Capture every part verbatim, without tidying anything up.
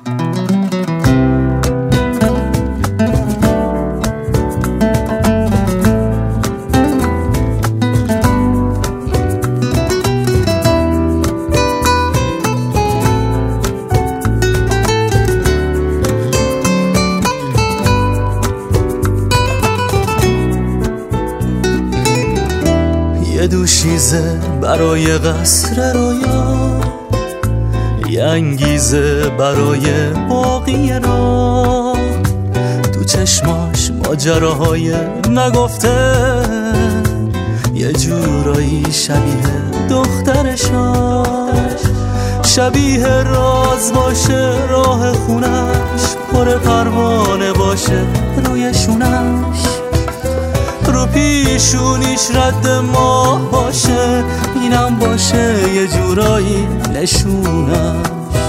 یه دوشیزه برای قصر رویا، یه انگیزه برای باقی راه، تو چشماش ماجراهای نگفته، یه جورایی شبیه دخترشاش، شبیه راز باشه راه خونش، پر پروانه باشه روی شونش، رو پیشونیش رد ماه باشه، اینم باشه یه جورایی نشونش.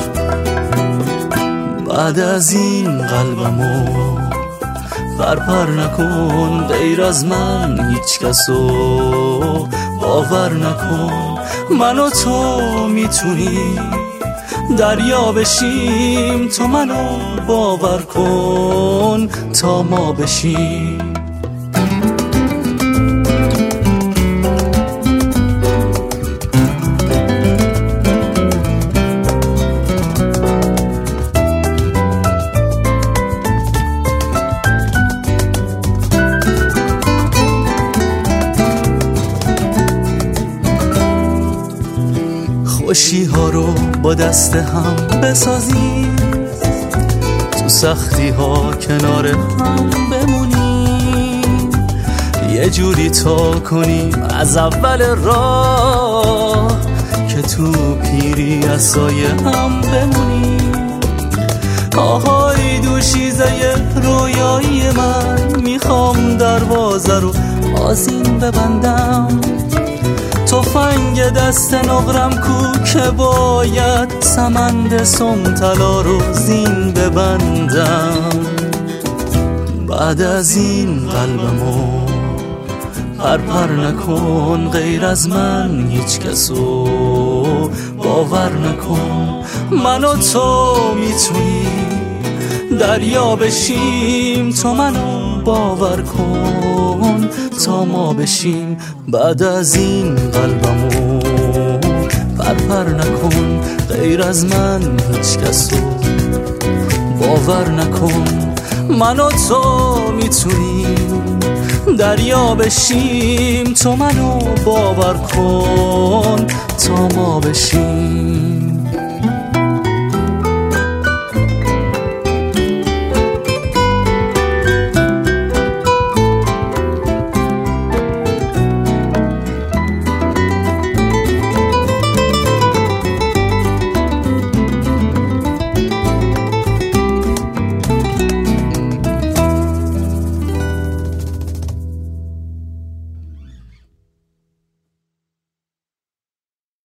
بعد از این قلبمو پرپر نکن، غیر از من هیچ کسو باور نکن، من و تو میتونی دریا بشیم، تو منو باور کن تا ما بشیم. خوشی ها رو با دست هم بسازیم، تو سختی ها کنار هم بمونیم، یه جوری تا کنیم از اول راه که تو پیری از سایه هم بمونیم. آهای دوشیزه رویایی من، میخوام دروازه رو آذین ببندم، تفنگ دست نقرم کو که باید سمند سمطلا رو زین ببندم. بعد از این قلبمو پرپر نکن، غیر از من هیچ کسو باور نکن، من و تو میتونی دریا بشیم، تو منو باور کن تا ما بشیم. بعد از این قلبمو پرپر نکن، غیر از من هیچ کسو باور نکن، من و تو میتونیم دریا بشیم، تو منو باور کن تا ما بشیم.